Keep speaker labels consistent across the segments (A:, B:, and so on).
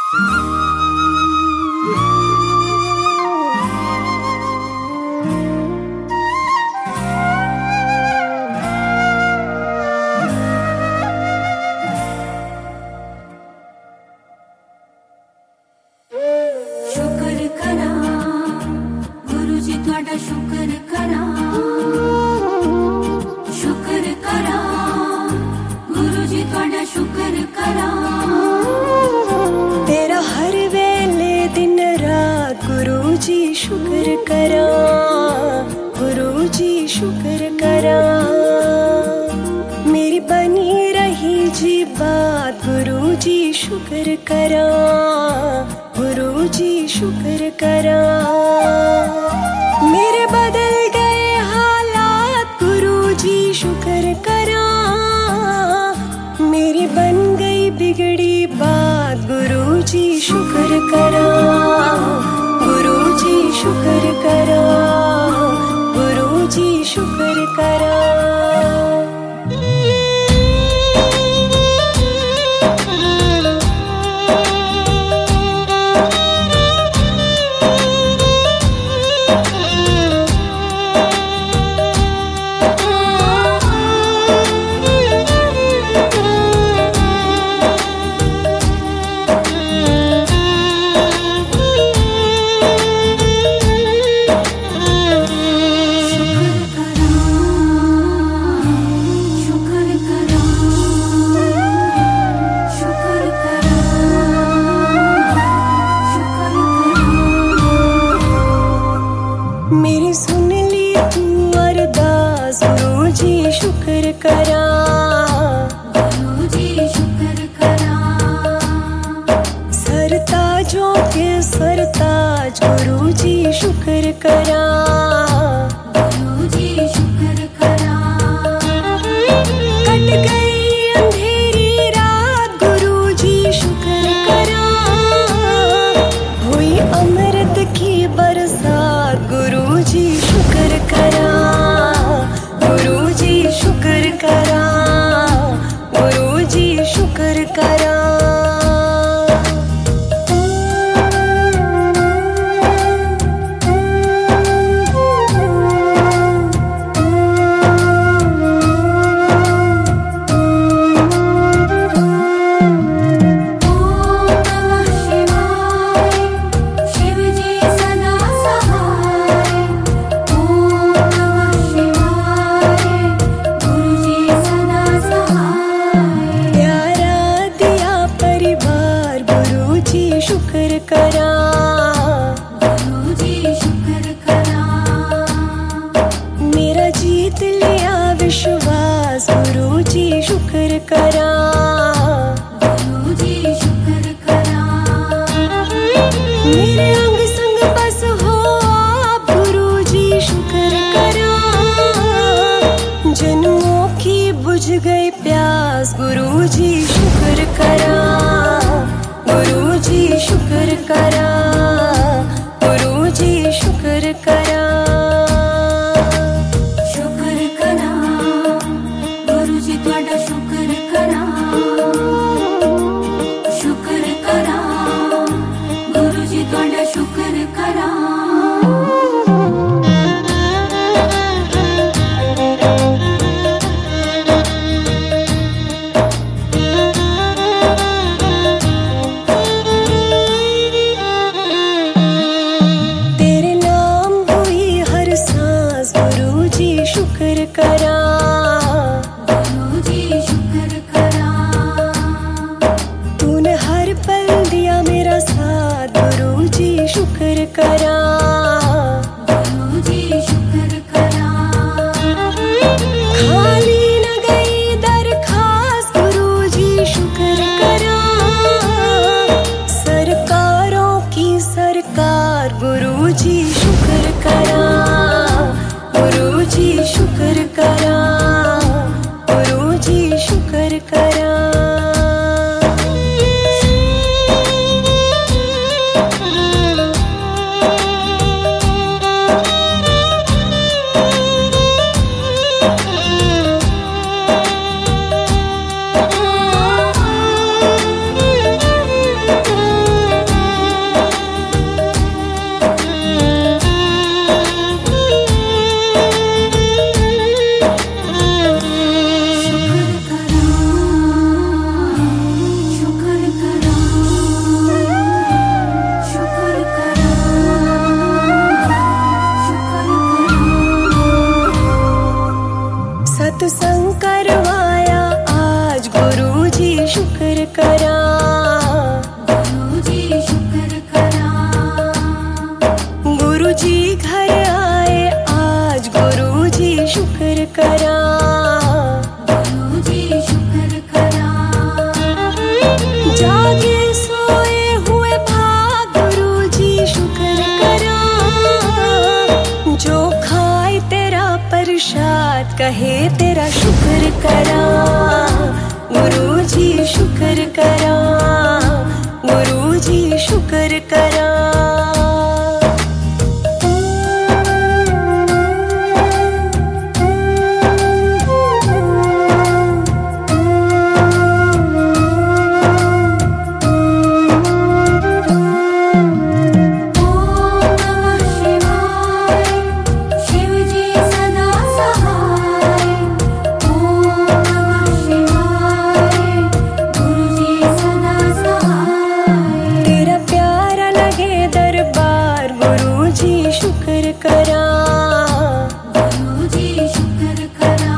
A: शुक्र करा गुरुजी शुक्र करा, मेरी बनी रही जी बात गुरुजी शुक्र करा, गुरुजी शुक्र करा। मेरे बदल गए हालात गुरुजी शुक्र करा, मेरी बन गई बिगड़ी बात गुरुजी शुक्र करा, गुरुजी शुक्र करा, गुरुजी शुक्र करा। मेरी सुन ली तू अरदास गुरुजी शुक्र करा, गुरुजी शुक्र करा। सरताजों के सरताज गुरुजी शुक्र करा, गुरुजी शुक्र करा। कट गई अंधेरी रात गुरुजी शुक्र करा, हुई अमृत की बरसात गुरुजी शुक्र करा, गुरुजी शुक्र करा, गुरुजी शुक्र करा। शुक्र करा, गुरुजी शुक्र करा। मेरा जीत लिया विश्वास गुरुजी शुक्र करा, गुरुजी शुक्र करा। मेरे अंग संग बस हो आप गुरुजी शुक्र करा, जन्मों की बुझ गई प्यास गुरुजी शुक्र करा, गुरुजी शुक्र करा, गुरुजी शुक्र करा। शुक्र करा गुरुजी तुहाडा शुक्र करा, शुक्र करा गुरुजी तुहाडा शुक्र करा। शुक्र करा, गुरुजी शुक्र करा। तूने हर पल दिया मेरा साथ गुरुजी शुक्र करा, गुरुजी शुक्र करा। खाली न गई दरखास्त गुरुजी शुक्र करा, सरकारों की सरकार गुरुजी शुक्र करा, गुरुजी शुक्र करा, गुरुजी शुक्र करा। करा।
B: गुरुजी शुक्र करा।
A: गुरुजी घर आए आज गुरुजी शुक्र करा।
B: गुरुजी शुक्र करा।
A: जागे सोए हुए भाग गुरुजी शुक्र करा। जो खाए तेरा प्रसाद कहे तेरा शुक्र करा। गुरुजी शुक्र करा। गुरुजी शुक्र करा। शुक्र करा।
B: गुरुजी शुक्र करा।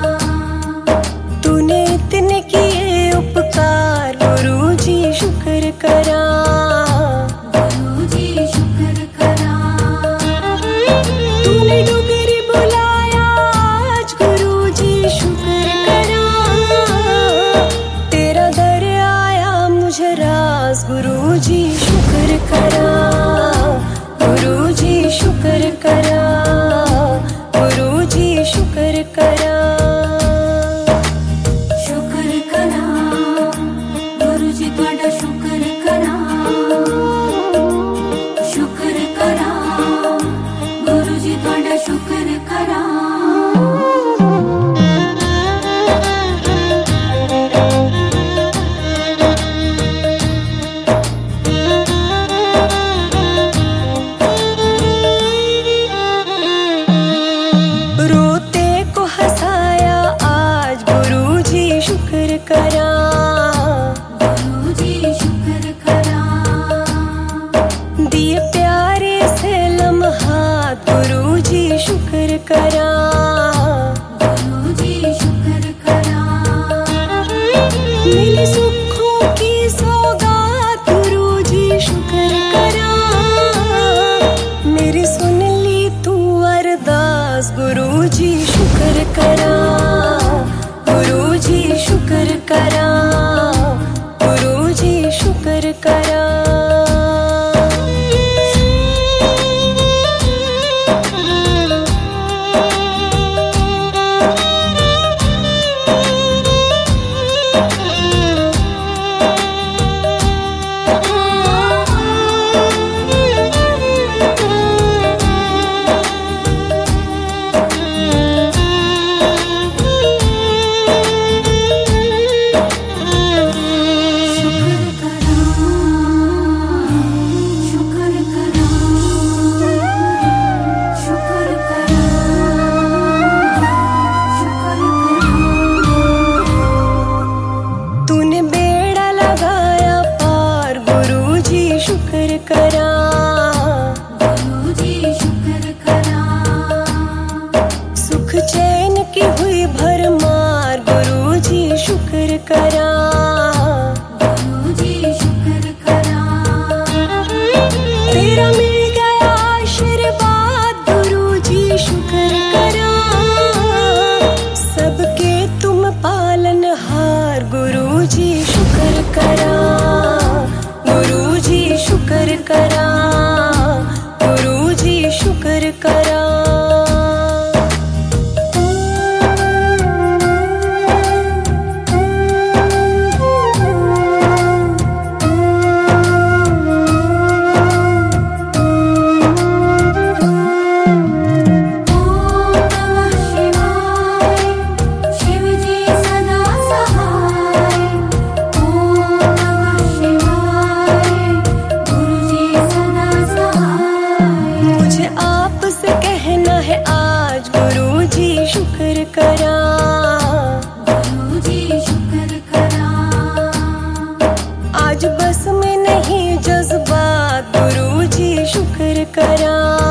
A: तूने इतने किए उपकार गुरुजी शुक्र करा।
B: गुरुजी शुक्र करा।
A: तूने डुगरी बुलाया आज गुरुजी शुक्र करा। तेरा दर आया मुझे राज गुरुजी शुक्र करा। गुरुजी शुक्र करा। गुरुजी शुक्र करा।
B: शुक्र करा। गुरुजी तुहाडा शुक्र करा। शुक्र करा। गुरुजी तुहाडा शुक्र करा।
A: शुक्र करा।
B: गुरुजी शुक्र करा।
A: दिए प्यारे से लम्हात गुरुजी शुक्र करा।
B: गुरुजी शुक्र करा।
A: मिली सुखों की सौगात गुरुजी शुक्र करा। मेरी सुन ली तू अरदास गुरुजी शुक्र करा। गुरुजी शुक्र करा। गुरुजी शुक्र करा। शुक्र करा।
B: गुरुजी शुक्र करा।
A: सुख चैन की हुई भरमार गुरुजी शुक्र करा।
B: गुरुजी शुक्र करा।
A: तेरा मिल गया आशीर्वाद गुरुजी शुक्र करा। सबके तुम पालनहार गुरुजी शुक्र करा। गुरुजी शुक्र करा। गुरुजी शुक्र करा। शुक्र करा।
B: गुरुजी शुक्र करा।
A: आज बस में नहीं जज्बात गुरुजी शुक्र करा।